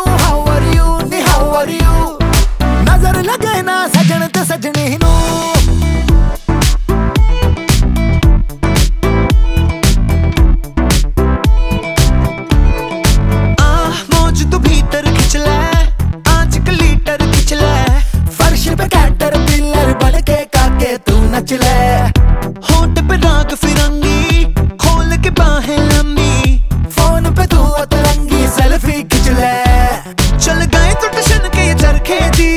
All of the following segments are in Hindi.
हाउ आर यू नी हाउ आर यू नजर लगे ना सजन ते सजनी नू होंठ पे राग फिरंगी खोल के बाहें लंबी फोन पे तू अतरंगी सेल्फी खिंच ले चल गए तो टशन के ये चरखे जी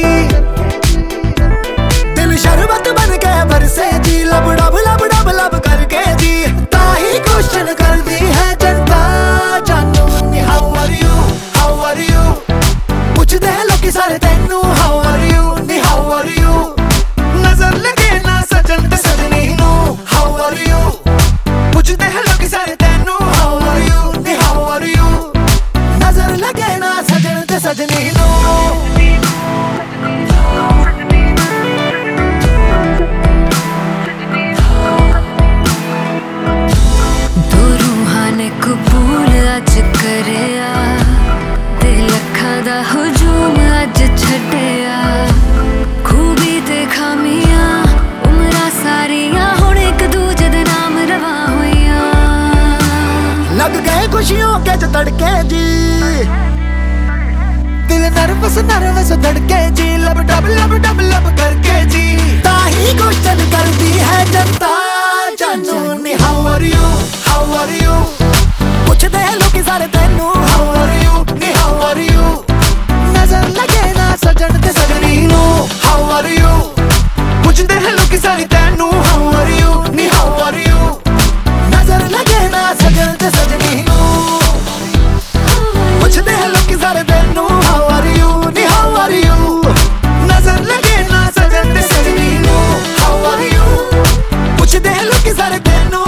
दिल शरबत बन के बरसे जी लब डब लब डब लब करके जी ताही क्वेश्चन कर दी है जनता जानू नी हाउ आर यू पूछदे हैं लोग सारे तेनू हाउ आर यू नी हाउ आर यू नजर लगे ना सजन ते सजनी नू हाउ आर यू पूछदे हैं लोग सारे तेनू हाउ आर यू नी हाउ आर यू नजर लगे ना सजन ते सजनी नू कबूल अज करिया ते लखां दा हुजूम अज छड्डिया खूबी ते खामियां उमरां सारियां हुण इक दूजे दे नाम रवा होइयां लग गए खुशियों के जो तड़के जी दिल नर्वस नर्वस धड़के जी लब डब लब करके जी ताही क्वेश्चन करती है जनता जानू नी हाउ आर यू पूछदे हैं लोग सारे तेनू हाउ आर यू नी हाउ आर यू नजर लगे ना सजन ते सजनी नू हाउ आर यू पूछदे हैं लोग सारे तेनू हाउ आर यू नी हाउ आर यू नजर लगे ना सजन ते सजनी नू पूछदे हैं लोग सारे तेनू हाउ आर यू नी हाउ आर यू नजर लगे ना सजन ते सजनी नू हाउ आर यू पूछदे हैं लोग सारे तेनू